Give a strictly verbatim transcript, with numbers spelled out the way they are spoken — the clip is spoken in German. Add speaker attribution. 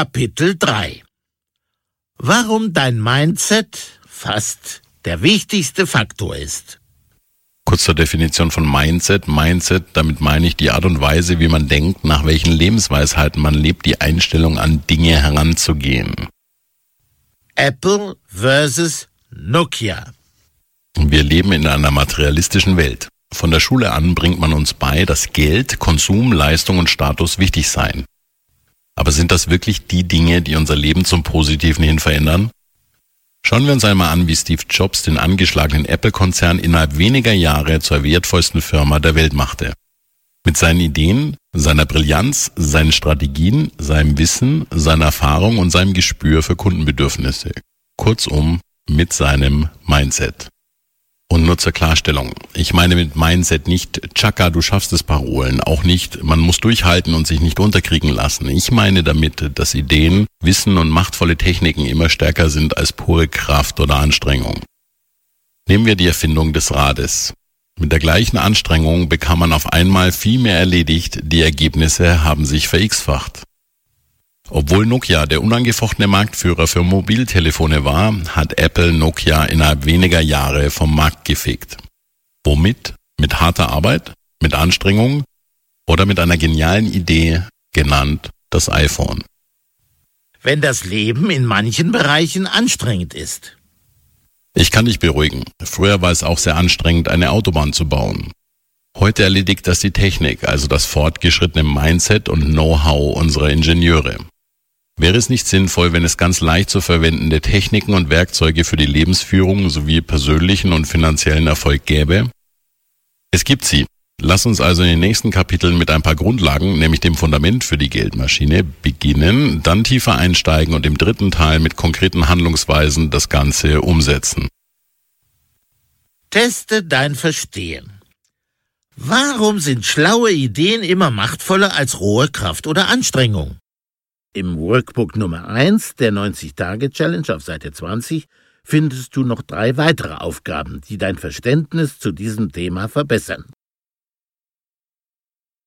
Speaker 1: Kapitel drei. Warum dein Mindset fast der wichtigste Faktor ist.
Speaker 2: Kurz zur Definition von Mindset. Mindset, damit meine ich die Art und Weise, wie man denkt, nach welchen Lebensweisheiten man lebt, die Einstellung an Dinge heranzugehen.
Speaker 1: Apple versus Nokia.
Speaker 2: Wir leben in einer materialistischen Welt. Von der Schule an bringt man uns bei, dass Geld, Konsum, Leistung und Status wichtig seien. Aber sind das wirklich die Dinge, die unser Leben zum Positiven hin verändern? Schauen wir uns einmal an, wie Steve Jobs den angeschlagenen Apple-Konzern innerhalb weniger Jahre zur wertvollsten Firma der Welt machte. Mit seinen Ideen, seiner Brillanz, seinen Strategien, seinem Wissen, seiner Erfahrung und seinem Gespür für Kundenbedürfnisse. Kurzum, mit seinem Mindset. Und nur zur Klarstellung, ich meine mit Mindset nicht Chaka, du schaffst es Parolen, auch nicht, man muss durchhalten und sich nicht unterkriegen lassen. Ich meine damit, dass Ideen, Wissen und machtvolle Techniken immer stärker sind als pure Kraft oder Anstrengung. Nehmen wir die Erfindung des Rades. Mit der gleichen Anstrengung bekam man auf einmal viel mehr erledigt, die Ergebnisse haben sich ver-x-facht. Obwohl Nokia der unangefochtene Marktführer für Mobiltelefone war, hat Apple Nokia innerhalb weniger Jahre vom Markt gefegt. Womit? Mit harter Arbeit? Mit Anstrengung? Oder mit einer genialen Idee, genannt das iPhone?
Speaker 1: Wenn das Leben in manchen Bereichen anstrengend ist.
Speaker 2: Ich kann dich beruhigen. Früher war es auch sehr anstrengend, eine Autobahn zu bauen. Heute erledigt das die Technik, also das fortgeschrittene Mindset und Know-how unserer Ingenieure. Wäre es nicht sinnvoll, wenn es ganz leicht zu verwendende Techniken und Werkzeuge für die Lebensführung sowie persönlichen und finanziellen Erfolg gäbe? Es gibt sie. Lass uns also in den nächsten Kapiteln mit ein paar Grundlagen, nämlich dem Fundament für die Geldmaschine, beginnen, dann tiefer einsteigen und im dritten Teil mit konkreten Handlungsweisen das Ganze umsetzen.
Speaker 1: Teste dein Verstehen. Warum sind schlaue Ideen immer machtvoller als rohe Kraft oder Anstrengung? Im Workbook Nummer eins der neunzig-Tage-Challenge auf Seite zwanzig findest du noch drei weitere Aufgaben, die dein Verständnis zu diesem Thema verbessern.